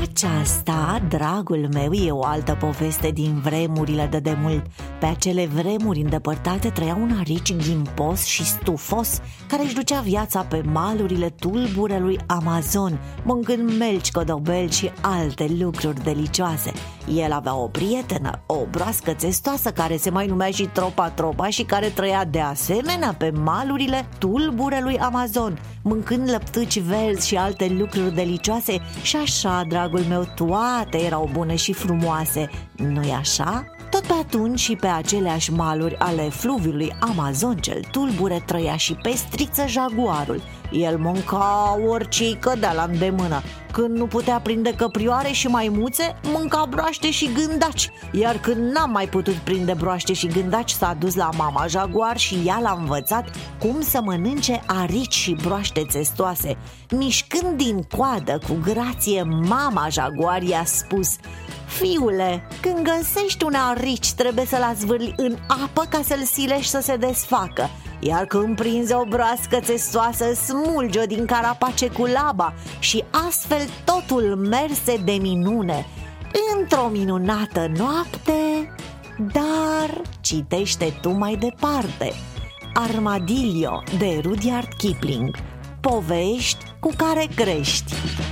Aceasta, dragul meu, e o altă poveste din vremurile de demult. Pe acele vremuri îndepărtate trăia un arici ghimpos și stufos care își ducea viața pe malurile tulburelui Amazon, mâncând melci, codobeli și alte lucruri delicioase. El avea o prietenă, o broască țestoasă care se mai numea și Tropa și care trăia de asemenea pe malurile tulburelui Amazon, mâncând lăptâci verzi și alte lucruri delicioase. Și așa, dragul meu, toate erau bune și frumoase, nu-i așa? Tot pe atunci și pe aceleași maluri ale fluviului Amazon cel tulbure trăia și Pestriță jaguarul. El mânca orice îi cădea la îndemână. Când nu putea prinde căprioare și maimuțe, mânca broaște și gândaci. Iar când n-a mai putut prinde broaște și gândaci, s-a dus la mama jaguar și ea l-a învățat cum să mănânce arici și broaște țestoase. Mișcând din coadă cu grație, mama jaguar i-a spus: fiule, când găsești un arici, trebuie să-l azvârli în apă ca să-l silești să se desfacă. Iar când prinzi o broască țestoasă, smulge-o din carapace cu laba. Și astfel totul merse de minune. Într-o minunată noapte. Dar citește tu mai departe. Armadillo, de Rudyard Kipling. Povești cu care crești.